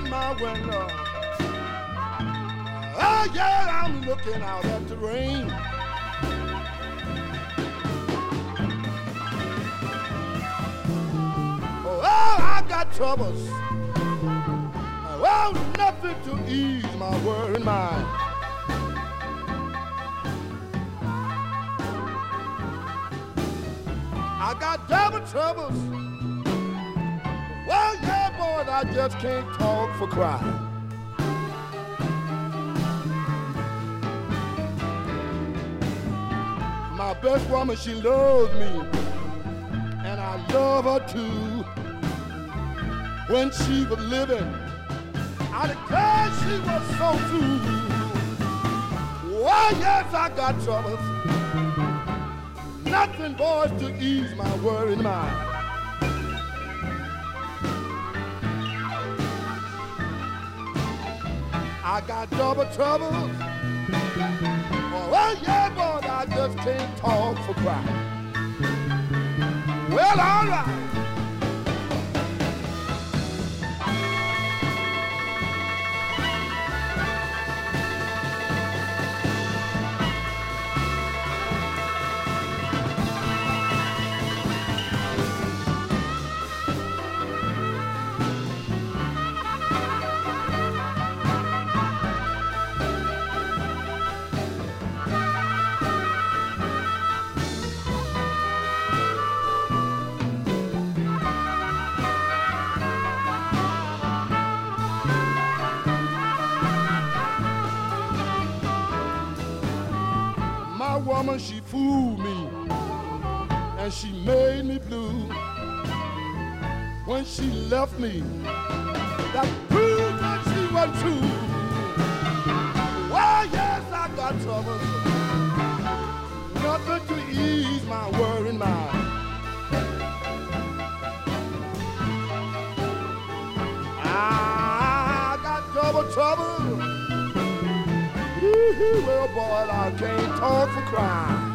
in my window. Oh yeah, I'm looking out at the rain. Oh, I got troubles. Well, nothing to ease my worried mind. I got double troubles. Well, yeah, boy, I just can't talk for crying. My best woman, she loves me, and I love her too. When she was living, I declare she was so true. Well, yes, I got troubles. Nothing, boys, to ease my worried mind. I got double troubles. Well, yeah, boy, I just can't talk for crying. Well, all right. My woman, she fooled me, and she made me blue. When she left me, that proved that she was true. Well, yes, I got troubles. Nothing to ease my worried mind. I got double trouble. Well, boy, I can't talk for crying.